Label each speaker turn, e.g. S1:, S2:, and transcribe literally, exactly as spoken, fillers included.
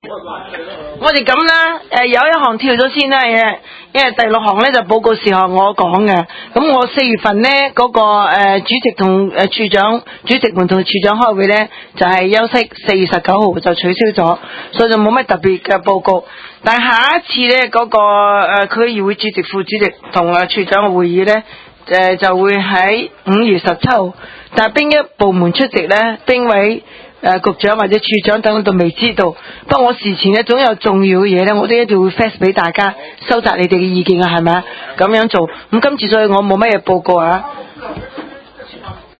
S1: 我哋咁啦，誒有一項跳咗先啦，誒，因為第六項咧就報告事項我講嘅。咁我四月份咧嗰、那個誒、呃、主席同誒處長、主席們同處長開會咧，就係、是、休息四月十九號就取消咗，所以就冇乜特別嘅報告。但係下一次咧嗰、那個誒區議會主席、副主席同誒處長嘅會議咧，誒、呃、就會喺五月十七號。但係邊一部門出席咧？邊位？誒、呃，局長或者處長等都未知道，不過我事前咧總有重要嘅嘢咧，我都一定會 fax 俾大家收集你哋嘅意見啊，係咪啊？咁樣做，咁今次所以我冇乜嘢報告啊。